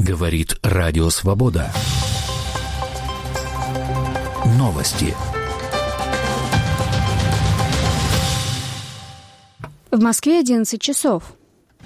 Говорит Радио Свобода. Новости. В Москве 11 часов.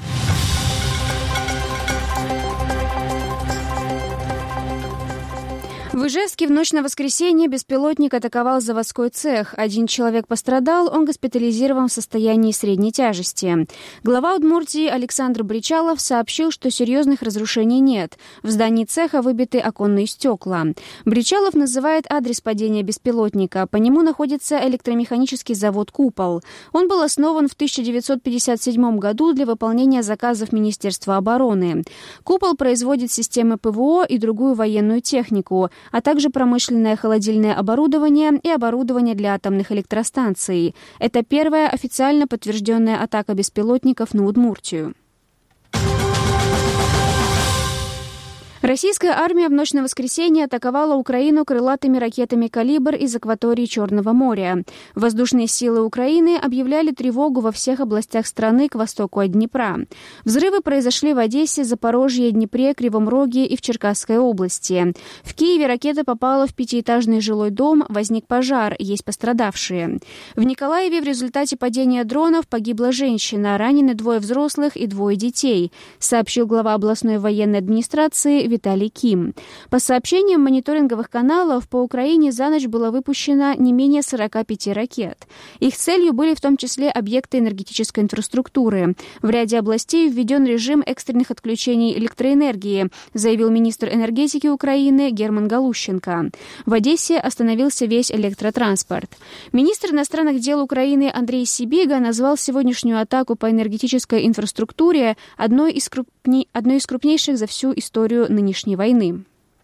В Ижевске в ночь на воскресенье беспилотник атаковал заводской цех. 1 человек пострадал, он госпитализирован в состоянии средней тяжести. Глава Удмуртии Александр Бричалов сообщил, что серьезных разрушений нет. В здании цеха выбиты оконные стекла. Бричалов называет адрес падения беспилотника. По нему находится электромеханический завод «Купол». Он был основан в 1957 году для выполнения заказов Министерства обороны. «Купол» производит системы ПВО и другую военную технику, а также промышленное холодильное оборудование и оборудование для атомных электростанций. Это первая официально подтвержденная атака беспилотников на Удмуртию. Российская армия в ночь на воскресенье атаковала Украину крылатыми ракетами «Калибр» из акватории Черного моря. Воздушные силы Украины объявляли тревогу во всех областях страны к востоку от Днепра. Взрывы произошли в Одессе, Запорожье, Днепре, Кривом Роге и в Черкасской области. В Киеве ракета попала в 5-этажный жилой дом, возник пожар, есть пострадавшие. В Николаеве в результате падения дронов погибла женщина, ранены 2 взрослых и 2 детей, сообщил глава областной военной администрации Виталий Ким. По сообщениям мониторинговых каналов, по Украине за ночь было выпущено не менее 45 ракет. Их целью были в том числе объекты энергетической инфраструктуры. В ряде областей введен режим экстренных отключений электроэнергии, заявил министр энергетики Украины Герман Галущенко. В Одессе остановился весь электротранспорт. Министр иностранных дел Украины Андрей Сибига назвал сегодняшнюю атаку по энергетической инфраструктуре одной из крупнейших за всю историю нынешней войны.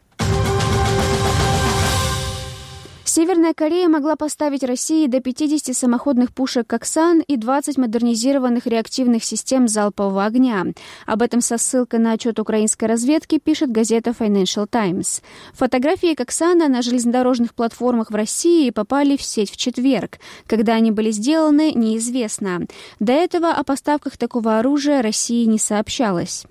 Северная Корея могла поставить России до 50 самоходных пушек «Коксан» и 20 модернизированных реактивных систем залпового огня. Об этом со ссылкой на отчет украинской разведки пишет газета Financial Times. Фотографии «Коксана» на железнодорожных платформах в России попали в сеть в четверг. Когда они были сделаны, неизвестно. До этого о поставках такого оружия России не сообщалось.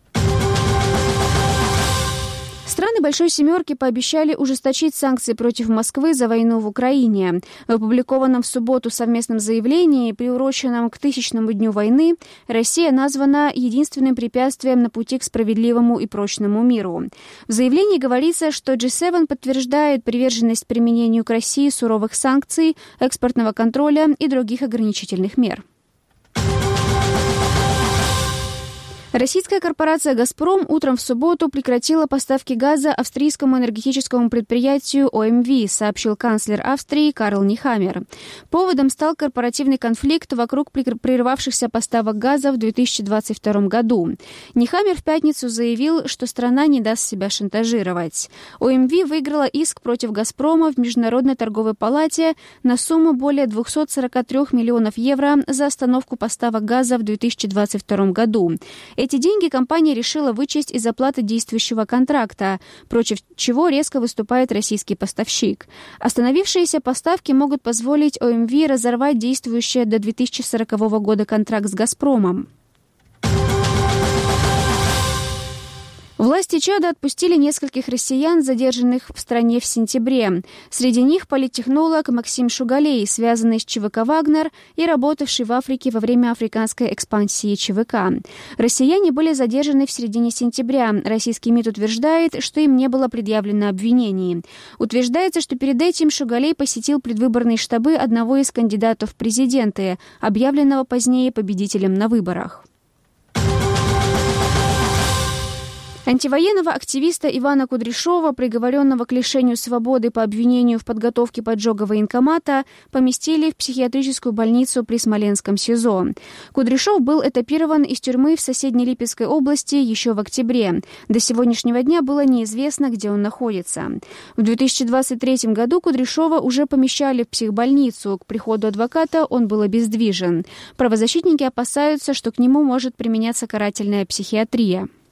Страны Большой Семерки пообещали ужесточить санкции против Москвы за войну в Украине. В опубликованном в субботу совместном заявлении, приуроченном к 1000-му дню войны, Россия названа единственным препятствием на пути к справедливому и прочному миру. В заявлении говорится, что G7 подтверждает приверженность применению к России суровых санкций, экспортного контроля и других ограничительных мер. Российская корпорация «Газпром» утром в субботу прекратила поставки газа австрийскому энергетическому предприятию ОМВ, сообщил канцлер Австрии Карл Нехаммер. Поводом стал корпоративный конфликт вокруг прервавшихся поставок газа в 2022 году. Нехаммер в пятницу заявил, что страна не даст себя шантажировать. ОМВ выиграла иск против «Газпрома» в Международной торговой палате на сумму более 243 миллионов евро за остановку поставок газа в 2022 году. Эти деньги компания решила вычесть из оплаты действующего контракта, против чего резко выступает российский поставщик. Остановившиеся поставки могут позволить ОМВ разорвать действующий до 2040 года контракт с «Газпромом». Власти Чада отпустили нескольких россиян, задержанных в стране в сентябре. Среди них политтехнолог Максим Шугалей, связанный с ЧВК «Вагнер» и работавший в Африке во время африканской экспансии ЧВК. Россияне были задержаны в середине сентября. Российский МИД утверждает, что им не было предъявлено обвинений. Утверждается, что перед этим Шугалей посетил предвыборные штабы одного из кандидатов в президенты, объявленного позднее победителем на выборах. Антивоенного активиста Ивана Кудряшова, приговоренного к лишению свободы по обвинению в подготовке поджога военкомата, поместили в психиатрическую больницу при Смоленском СИЗО. Кудряшов был этапирован из тюрьмы в соседней Липецкой области еще в октябре. До сегодняшнего дня было неизвестно, где он находится. В 2023 году Кудряшова уже помещали в психбольницу. К приходу адвоката он был обездвижен. Правозащитники опасаются, что к нему может применяться карательная психиатрия.